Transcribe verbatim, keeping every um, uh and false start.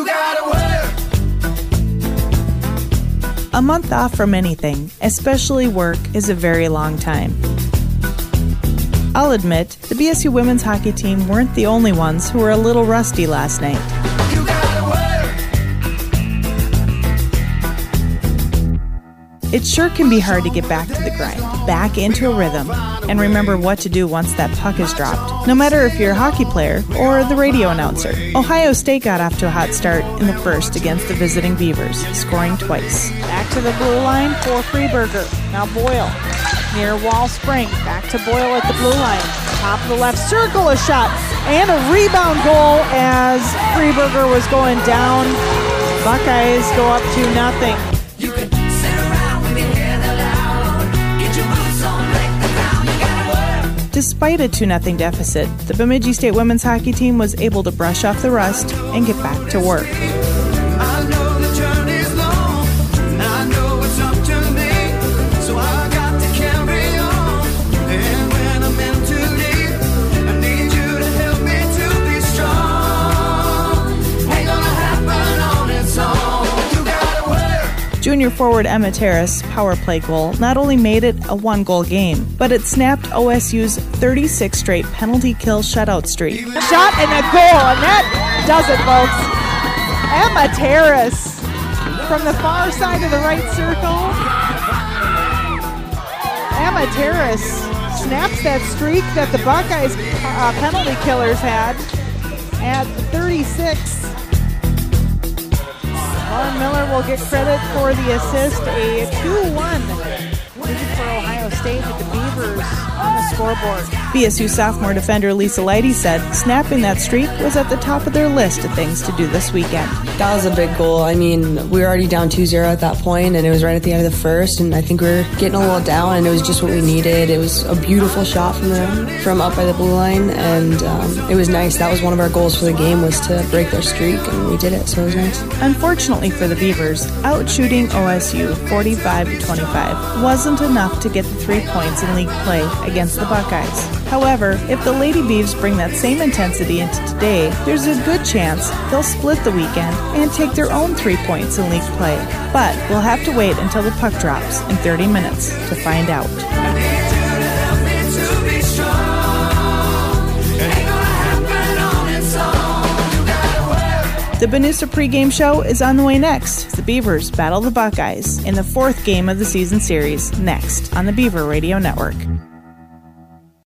gotta work. A month off from anything, especially work, is a very long time. I'll admit, the B S U women's hockey team weren't the only ones who were a little rusty last night. You gotta work. It sure can be hard to get back to the grind, back into a rhythm, and remember what to do once that puck is dropped. No matter if you're a hockey player or the radio announcer. Ohio State got off to a hot start in the first against the visiting Beavers, scoring twice. Back to the blue line for Freeberger. Now Boyle near Wall Spring. Back to Boyle at the blue line. Top of the left circle, a shot and a rebound goal as Freeberger was going down. Buckeyes go up to nothing. You can sit around with your head aloud. Get your boots on, break the ground. You gotta work. Despite a two nothing deficit, the Bemidji State women's hockey team was able to brush off the rust and get back to work. I know the journey's long, and I know it's up to me, so I got to carry on. And when I'm in too deep, I need you to help me to be strong. Ain't gonna happen on its own. You gotta work. Junior forward Emma Terrace' power play goal not only made it a one-goal game, but it snapped O S U's thirty-six straight penalty kill shutout streak. Shot and a goal, and that does it, folks. Emma Terrace from the far side of the right circle. Emma Terrace snaps that streak that the Buckeyes uh, penalty killers had at thirty-six. Lauren Miller will get credit for the assist. A two one lead for Ohio State with the Beavers on the scoreboard. B S U sophomore defender Lisa Leidy said snapping that streak was at the top of their list of things to do this weekend. That was a big goal. I mean, we were already down two zero at that point, and it was right at the end of the first, and I think we were getting a little down, and it was just what we needed. It was a beautiful shot from them, from up by the blue line, and um, it was nice. That was one of our goals for the game, was to break their streak, and we did it, so it was nice. Unfortunately for the Beavers, out-shooting O S U forty-five to twenty-five wasn't enough to get the three points in league play against the Buckeyes. However, if the Lady Beavs bring that same intensity into today, there's a good chance they'll split the weekend and take their own three points in league play. But we'll have to wait until the puck drops in thirty minutes to find out. I need you to help me to be strong. Ain't gonna happen on its own. You gotta work. The Benusa pregame show is on the way next. The Beavers battle the Buckeyes in the fourth game of the season series next on the Beaver Radio Network.